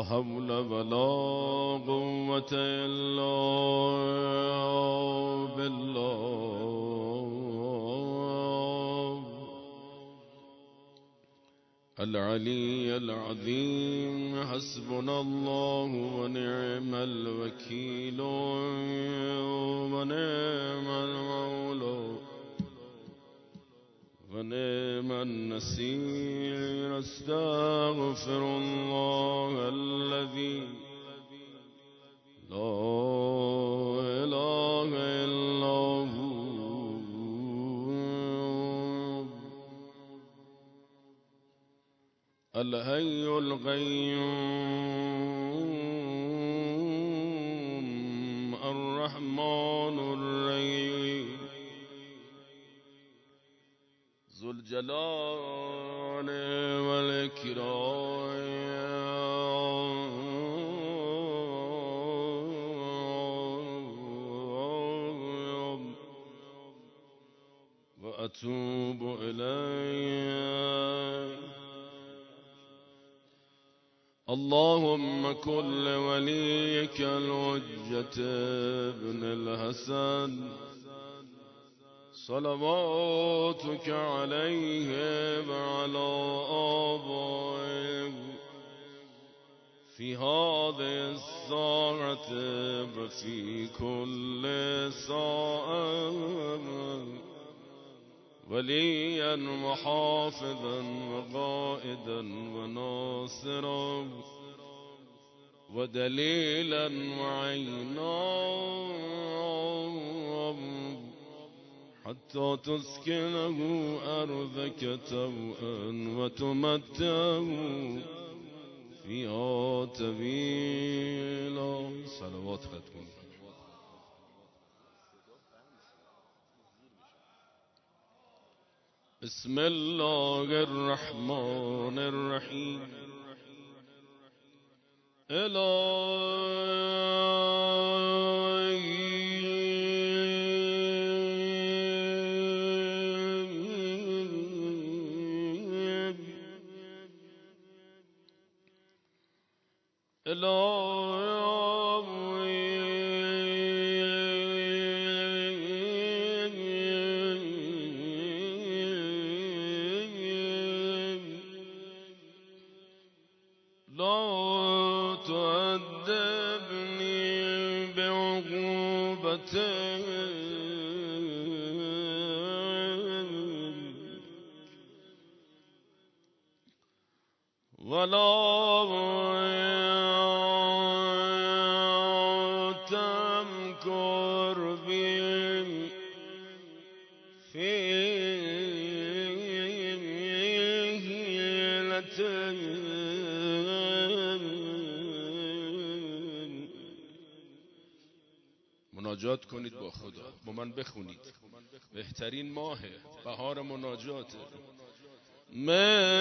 لا حول ولا قوة إلا بالله العلي العظيم. حسبنا الله ونعم الوكيل ونعم المولى ونعم النصير. استغفر الله الذي لا إله إلا هو الحي القيوم الرحمن الرحيم ذو الجلال والإكرام وأتوب إليه. اللهم كن لوليك الحجة ابن الحسن صلواتك عليه وعلى آبائه في هذه الساعة وفي كل ساعة وليا وحافظا وقائدا وناصرا ودليلا وعينا حتى تسكنه أرضك توءا وتمتعه فيها طويلا. صلوات ختم. بسم الله الرحمن الرحيم. لا تؤدبني بعقوبتك ولا تمكر بي في حيلتك. مناجات کنید با خدا، با من بخونید. بهترین ماه بهار مناجاته. من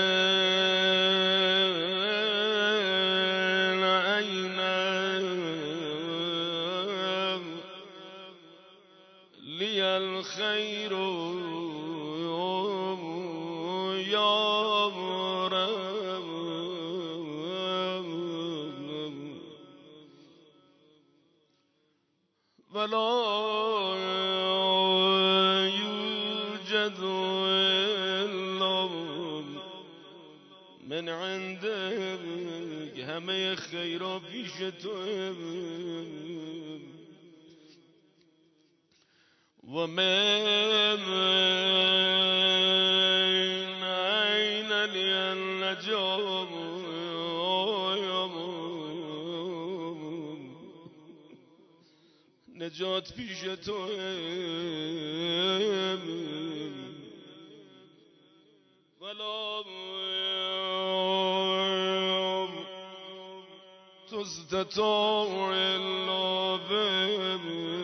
أين لي الخير يا رب ولا يوجد إلا من عندك. همه خیرا پیش تو و من أين لي النجاة نجات پیش تو ولا تستطاع إلا بك.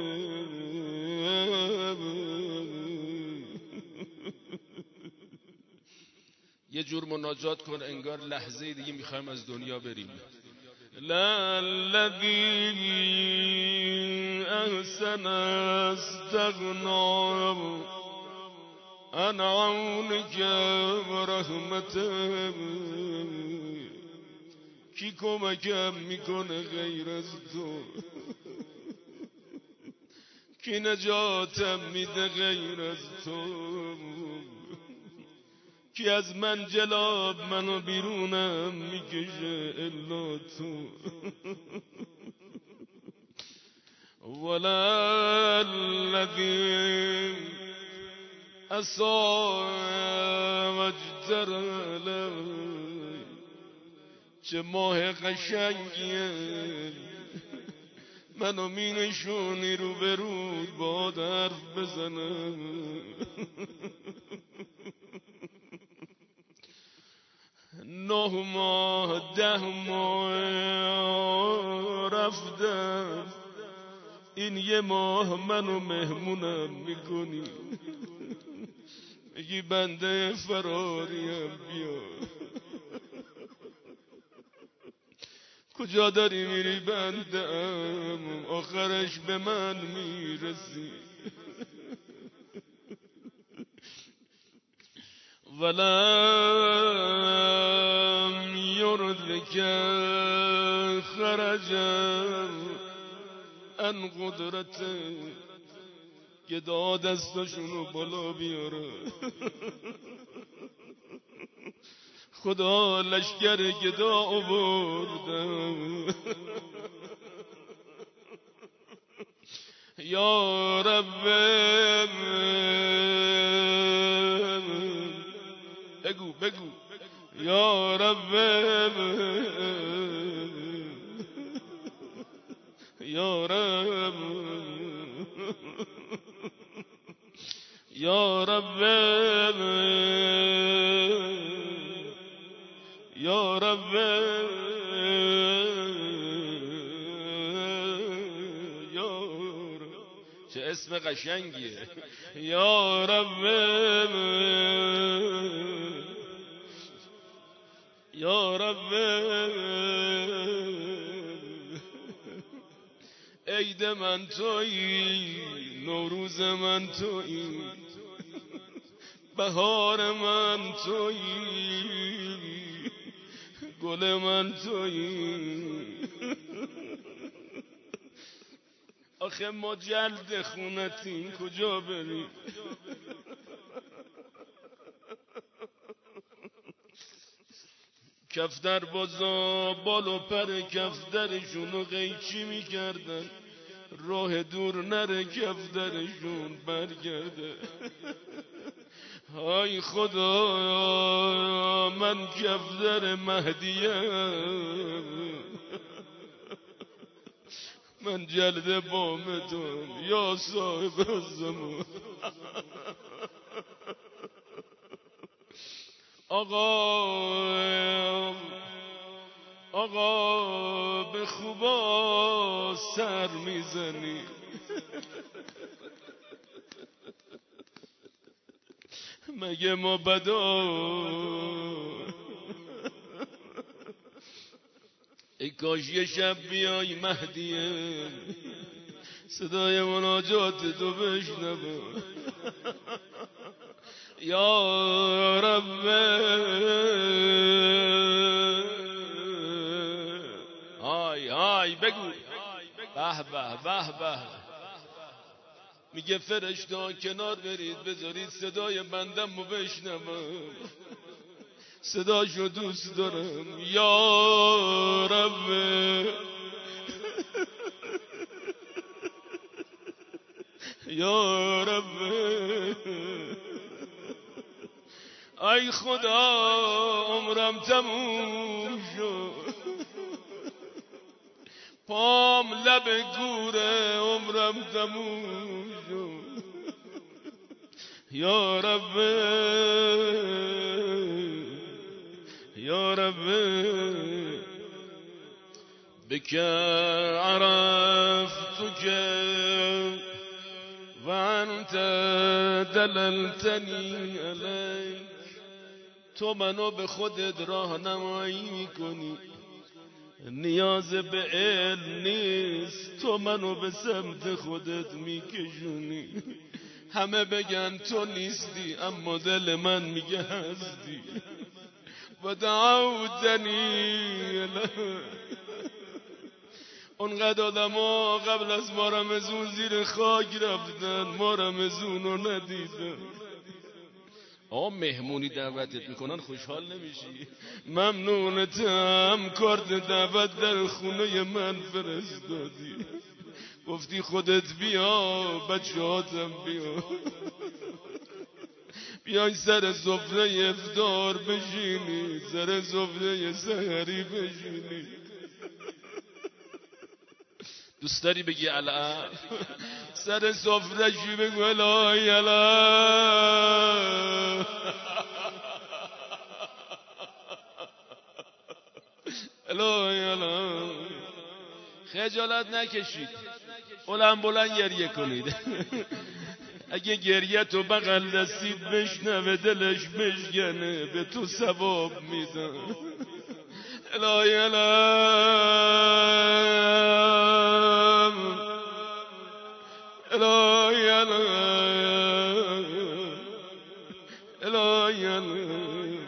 یه جور مناجات کن انگار لحظه دیگه میخوایم از دنیا بریم. لا الذي أحسن استغنى عن عونك ورحمتك کی کمکم میکنه غیر از تو؟ کی نجاتم میده غیر از تو؟ کی از من جلاب منو بیرونم میکشه الا تو؟ ولا الذي اساء واجتر چه ماه قشنگیه منو می نشونی رو به رود با حرف بزنم. 9 ماه 10 ماه رفتم این 1 ماه منو مهمونم میکنی میگی بنده فراریم بیا. کجا داری میری بندم آخرش به من میرسی. ولم یردک خرجم ان قدرته گدا دستاشونو بالا بیاره. خدا لشکر گدا آوردم. یا رب بگو بگو یا رب یا رب یا رب یا رب یا رب. چه اسم قشنگیه. یا رب یا رب عید من تویی نوروز من تویی بهار من تویی گل من تویی. آخه ما جلد خونتیم کجا بریم؟ کفتر بازا بال و پر کفترشونو قیچی میکردن راه دور نره کفترشون برگرده. های خدا من کفتر مهدیم من جلد بامتون یا صاحب الزمان. آقا به خوبا سر میزنی مگه ما بدا؟ ای کاش یه شب بیای مهدیه صدای مناجات تو بشنوم. یا رب های های بگو به به به به. میگه فرشتا کنار برید بذارید صدای بندم رو بشنوم صداشو دوست دارم. یا رب یا رب ای خدا عمرم تموم شد پام لب گوره عمرم تموم شد. یا رب یا رب بك عرفتك وانت دللتنی علیک. تو منو به خودت راهنمایی میکنی نیاز به علم نیست تو منو به سمت خودت میکشونی. همه بگن تو نیستی اما دل من میگه هستی و دعوتنی. اونقدر آدم ها قبل از ما رمضون زیر خاک رفتن، ما رمضون رو ندیدن. مهمونی دعوتت میکنن خوشحال نمیشی؟ ممنونتم، کارت دعوت در خونه من فرستادی، گفتی خودت بیا، بچه‌هاتم بیا، بیای سر سفره افطار بشینی، سر سفره سحری بشینی. دوست داری بگی الان؟ سر سفره شی بگو الهی الان، الهی الان. خجالت نکشید، بلند گریه کنید. اگه گریه تو بغل دستید بشنوه دلش بشکنه، به تو ثواب میدن. الهی الان، الهی الان، الهی الان.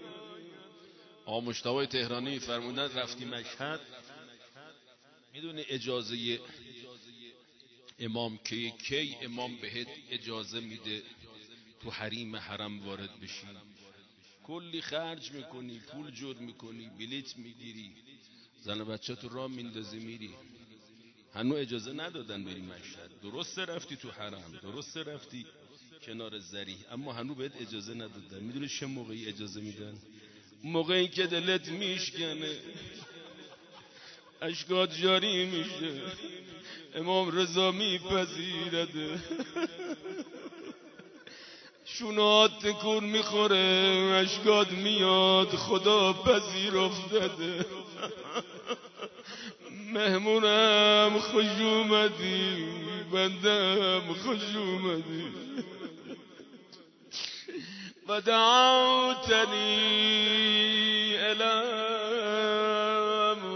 مجتبی تهرانی فرمودن رفتی مشهد، میدونی اجازه امام کی امام بهت اجازه میده تو حریم حرم وارد بشی؟ کلی خرج میکنی، پول جور میکنی، بلیت میگیری، زن و بچه تو راه میندازی میری. هنو اجازه ندادن بری مشهد. درسته رفتی تو حرم، درسته رفتی کنار زریح، اما هنو بهت اجازه ندادن. میدونی چه موقعی اجازه میدن؟ موقعی که دلت میشکنه، اشکات جاری میشه، امام رضا میپذیرده، شونات تکون میخوره، اشکات میاد، خدا پذیر افتاده. مهمونم خوش اومدی، بندم خوش اومدی. و دعوتنی الام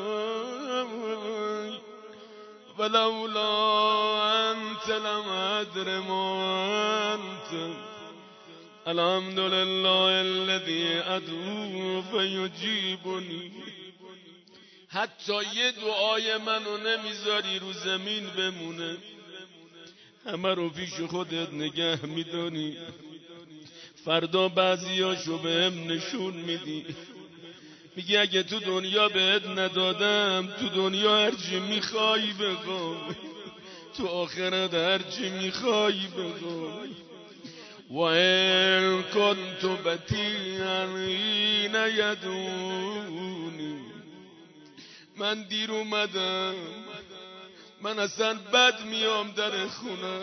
ولولا انت لم ادر ما انت. الحمد لله الذي ادعو فیجیبنی. حتی یه دعای منو نمیذاری رو زمین بمونه، همه رو پیش خودت نگه میدانی. فردا بعضیاشو بهم نشون میدی، میگی اگه تو دنیا بهت ندادم، تو دنیا هرچی میخوای بگو، تو آخرت هرچی میخوای بگو. و این کنت بطیعا حین یدعونی. من دیر اومدم، من اصلا بد میام در خونه،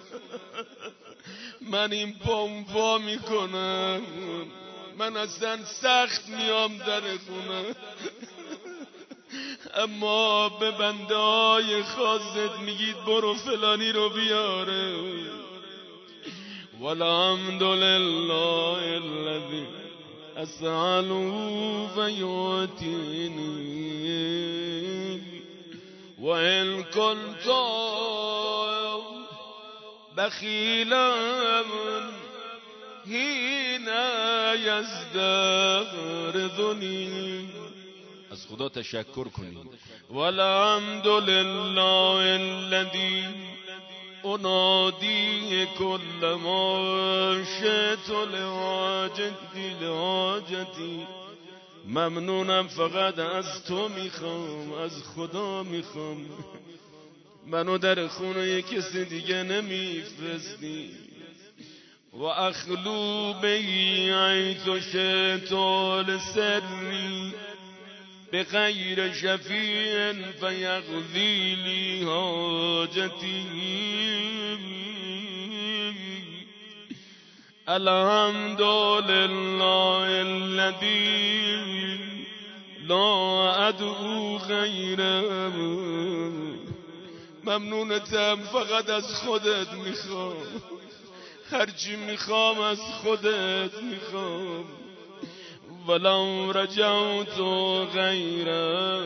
من این پام وا میکنم، من اصلا سخت میام در خونه، اما به بنده های خاصت میگید برو فلانی رو بیاره. والحمد لله الذی اسأله فیعطینی. و ان کنت بخیلا حین یستقرضنی. از خدا تشکر کنید. والحمد لله الذی انادی کل ما شئت لحاجتی. ممنونم، فقط از تو میخوام، از خدا میخوام، منو در خونه کسی دیگه نمیفرستی. و اخلو بی عیت شئت لسری بغیر شفیع فیقضی لی حاجتی. الحمد لله الذی لا ادعو غیره. ممنونتم، فقط از خودت میخوام، هرچی میخوام از خودت میخوام. ولو رجوت غیره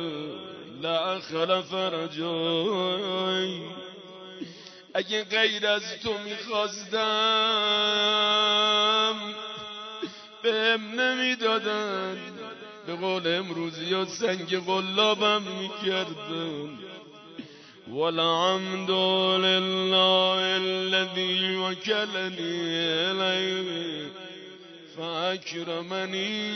لاخلف رجایی. اگه غیر از تو میخواستم بهم نمیدادن، به قول امروزی ها سنگ قلابم میکردن. والحمد لله الذي وكلني الیه فاکرمنی.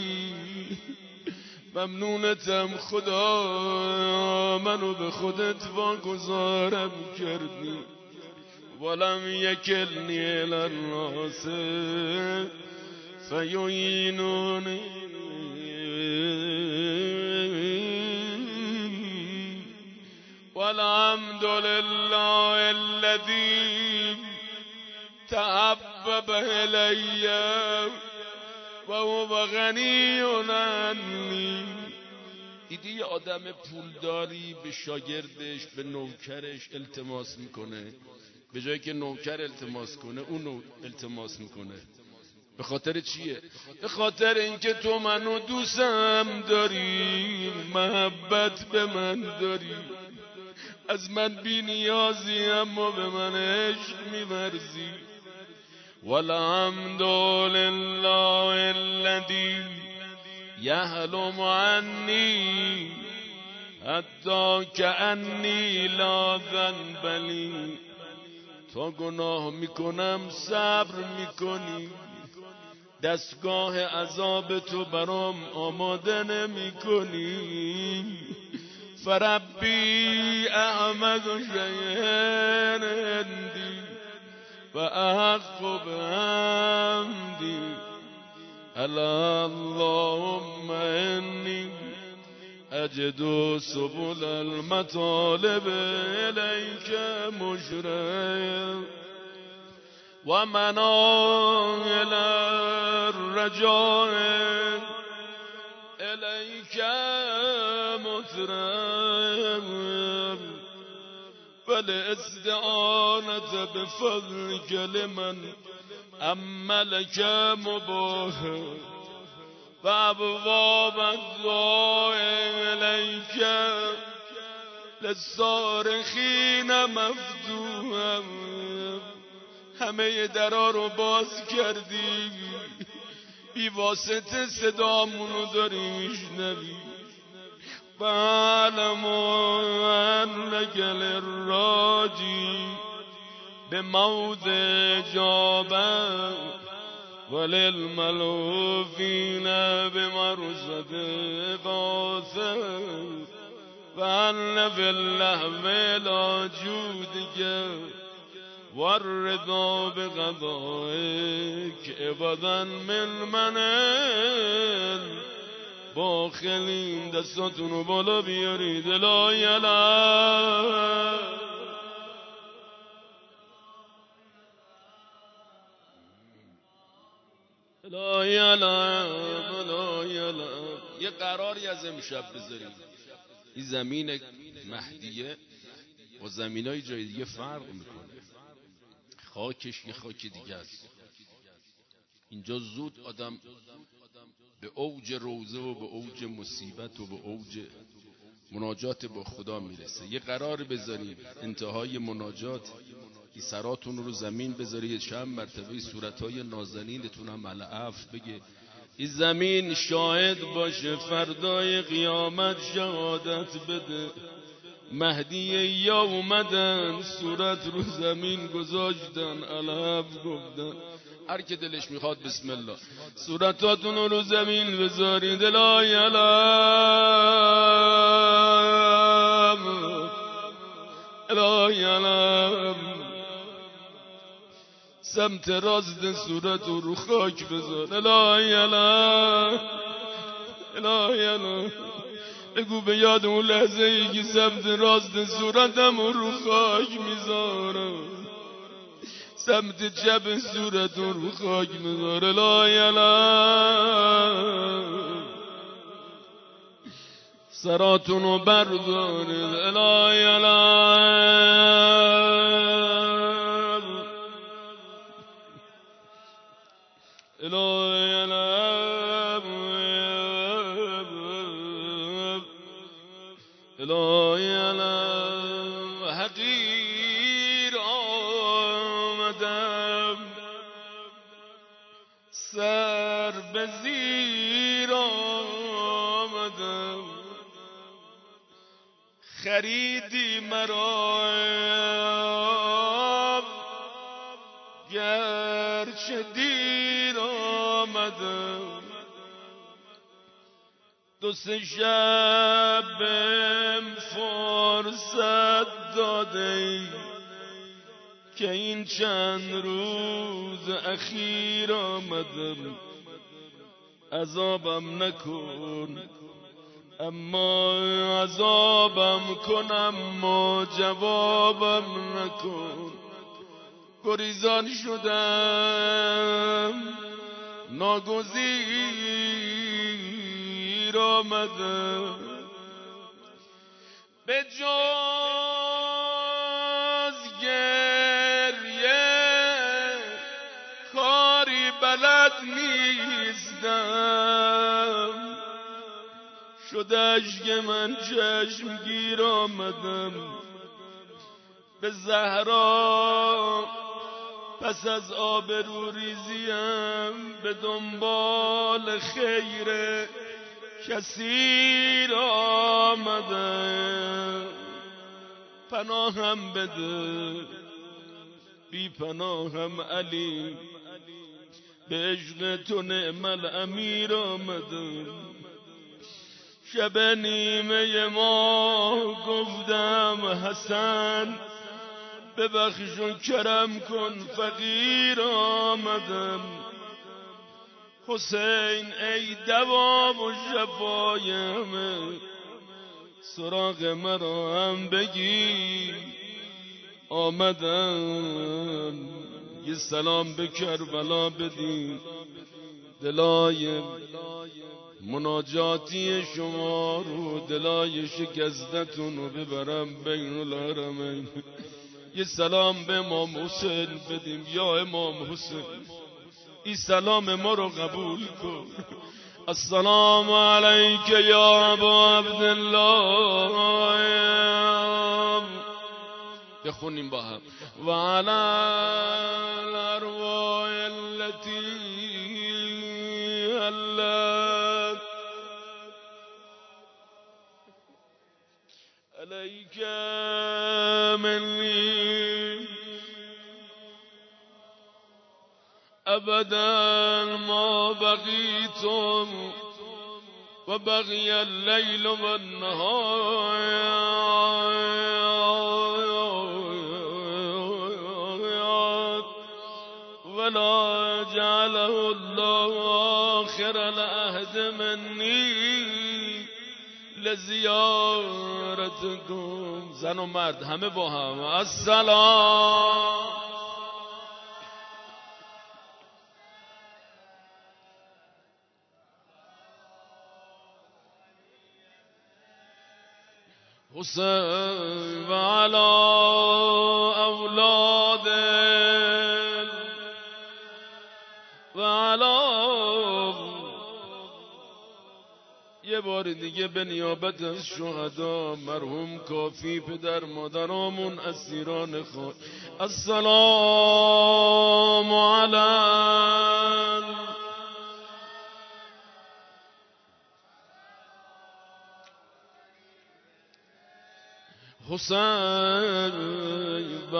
ممنونتم خدا منو به خودت واگذارم کردی. ولم یکلنی الی الناس فیعینونی. والحمد لله الذي تحبب الی و هو غنی عنی. دیدی یه آدم پولداری به شاگردش به نوکرش التماس میکنه، به جایی که نوکر التماس کنه اون التماس میکنه. به خاطر چیه؟ به خاطر اینکه تو منو دوستم داری، محبت به من داری، از من بی نیازی اما به من عشق می‌ورزی. والحمد لله الذي یحلم عنی حتی کأنی لا ذنب لی. تا گناه میکنم صبر میکنی، دستگاه عذاب تو برام آماده نمیکنی. فربی احمد شیئن اندی و احق بحمدی. اللهم انی اجد سبل المطالب الیک مشرع و مناهل الرجاء الیک مترع والاستعانة بفضلك لمن عملك مباح وابواب الدعاء الیک للصارخین مفتوحا. همه درا رو باز کردی، بی واسطه صدامونو داری میشنوی. فعلم انک للراجی بموت جابا وللملوفین بمرصد قاصر وأن في اللهو لا جودك والرضا بقضائك ابدا من منل. باخلین دستاتونو بالا بیارید. لا یلا لا یلا لا یلا. یه قراری از امشب بذاریم. این زمین مهدیه و زمینای جای دیگه فرق میکنه، خاکش یه خاک دیگه است. اینجا زود آدم به اوج روزه و به اوج مصیبت و به اوج مناجات با خدا میرسه. یه قرار بذارید انتهای مناجات این سراتون رو زمین بذارید، چند مرتبه صورتهای نازنینتون هم العفو بگه. این زمین شاهد باشه، فردای قیامت شهادت بده. مهدی یا اومدن صورت رو زمین گذاشتن العفو گفتن. هر که دلش میخواد بسم الله صورتاتون رو زمین بذارید. لا یلام لا یلام. سمت راست صورت رو خاک بذار. لا یلام لا یلام. بگو به یاد اون لحظه ای که سمت راست صورتم رو خاک میذارم، سمت چپ صورتون رو خاک میذاره. لا یلام. سراتونو بردارید. لا یلام لا یلام لا یلام. حقیر آمدم سر به زیر آمدم، خریدی مرا گرچه دیر آمدم. دو سه شب بهم فرصت داده که این چند روز اخیر آمدم. عذابم نکن اما عذابم کن، اما جوابم نکن. گریزان شدم ناگزیر آمدم، به جز گریه کاری بلد نیستم. شد اشک من چشمگیر آمدم، به زهرا پس از آبرو ریزیم به دنبال خیر کثیر آمدم. پناهم بده بی پناهم علی، به عشق تو نعم الامیر آمدم. شب نیمه ما گفتم حسن ببخش و کرم کن، فقیر آمدم. حسین ای دوا و شفایم، سراغ مرا هم بگیر آمدم. یه سلام به کربلا بدین، دلای مناجاتی شما رو، دلای شکستتون رو ببرم بین الحرمین. یه سلام به امام حسین بدیم. یا امام حسین این سلام ما رو قبول کن. السلام علیک یا ابا عبدالله، بخونیم با هم. و علی الارواح التي حلت علیک منی ابدا ما بقیتم و بقی اللیل و النهار ولا جعله الله آخر العهد منی لزیارتکم. زن و مرد همه با هم السلام. حسین و علی اولاد و علی. یه بار دیگه به نیابت از شهدا مرحوم کافی پدر مادرامون اسیران خاک السلام علی حسین و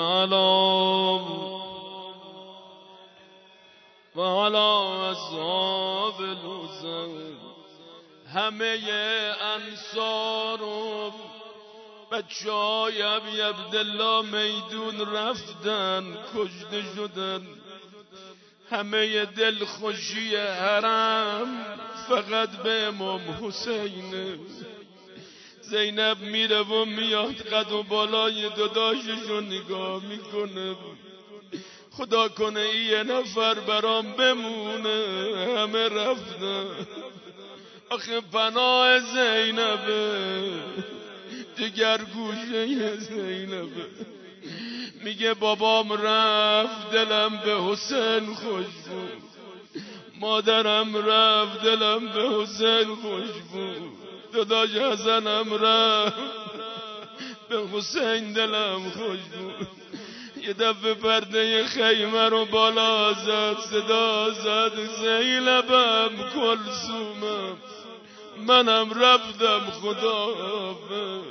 علی اصحاب الحسین. همه انصار و بچه‌های ابی عبدالله میدون رفتن، کشته شدن. همه دلخوشی حرم فقط به امام حسینه. زینب میره و میاد، قد و بالای داداششو نگاه میکنه. خدا کنه یه نفر برام بمونه، همه رفتن. آخه پناه زینبه، جگر گوشه زینبه. میگه بابام رفت دلم به حسین خوش بود، مادرم رفت دلم به حسین خوش بود، داداش حسنم رفت به حسین دلم خوش بود. یه دفعه پرده خیمه رو بالا زد، صدا زد زینبم کلثومم، منم رفتم خداحافظ.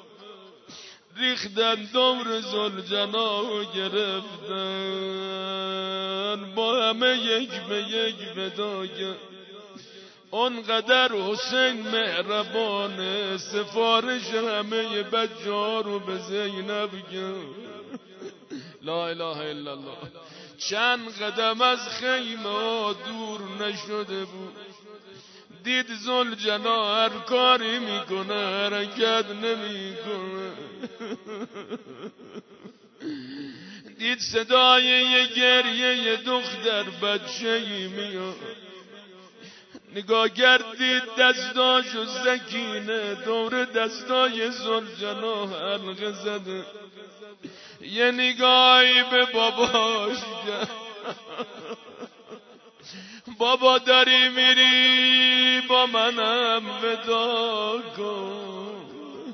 ریختن دور ذوالجلال گرفتن، با همه یک به یک ودا کرد. اونقدر حسین مهربانه، سفارش همه بچه ها رو به زینب کرد. لا اله الا الله. چند قدم از خیمه دور نشده بود، دید ذوالجلال هر کاری میکنه حرکت نمیکنه. دید صدای یه گریه یه دختر بچه‌ای میاد، نگاه کردید دستاشو سکینه دور دستای ذوالجلال حلقه زده. یه نگاهی به باباش کرد، بابا داری میری با منم ودا کن.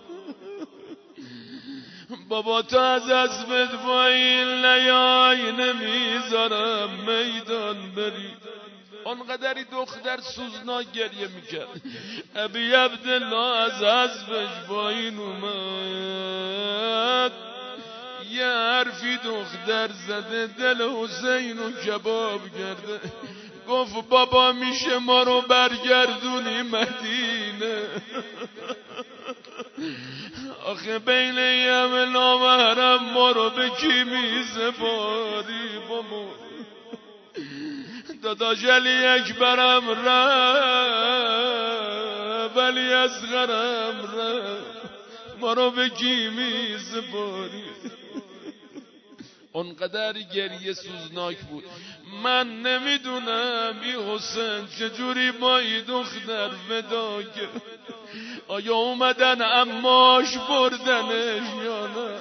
بابا تا از اسبت پایین نیای نمیذارم میدان بری. اونقدری دختر سوزناک گریه میکرد. ابی عبدالله از اسبش پایین اومد، یه حرفی دختر زده دل حسین رو کباب کرده. گفت بابا میشه ما رو برگردونی مدینه؟ آخه بین یه همه نامحرم ما رو به کی میسپاری؟ بابا داداش علی اکبرم رفت، ولی اصغرم رفت، ما رو به کی میسپاری؟ اونقدر گریه سوزناک بود. من نمیدونم این حسین چجوری با این دختر ودا کرد. آیا اومدن اماش بردنش یا نه؟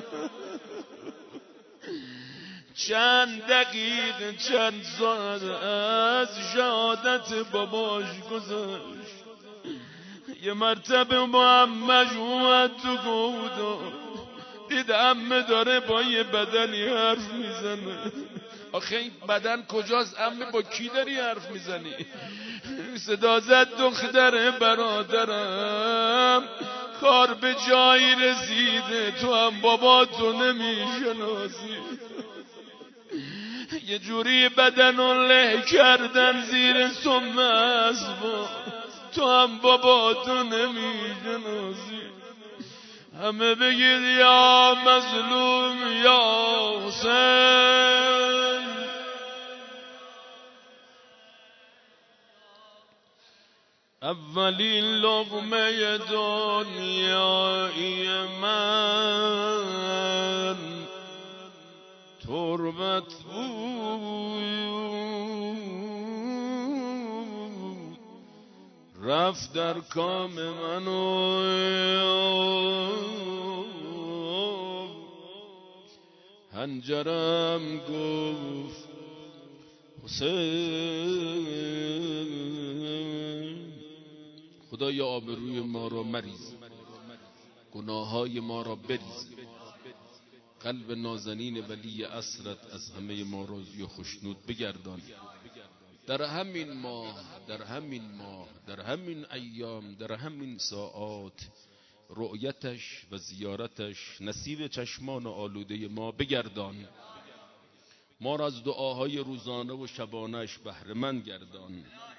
چند دقیقه چند ساعت از شهادت باباش گذشت. یه مرتبه با امش اومد تو گودان، دید عمه داره با یه بدنی حرف میزنه. آخه این بدن کجاست عمه؟ با کی داری حرف میزنی؟ صدا زد دختر برادرم، کار به جایی رسیده تو هم بابا تو نمیشناسی. یه جوری بدن رو له کردن زیر سم اسبا، تو هم بابا تو نمیشناسی. همه بگید یا مظلوم یا حسین. اولین لقمه دنیایی من تربت بود، رفت در کام منو هنجرم گفت حسین. خدایا آبروی ما را مریز، گناههای ما را بریز، قلب نازنین ولی عصرت از همه ما راضی و خشنود بگردان. در همین ماه، در همین ایام، در همین ساعات رؤیتش و زیارتش نصیب چشمان آلوده ما بگردان. ما را از دعاهای روزانه و شبانش بهره مند گردان.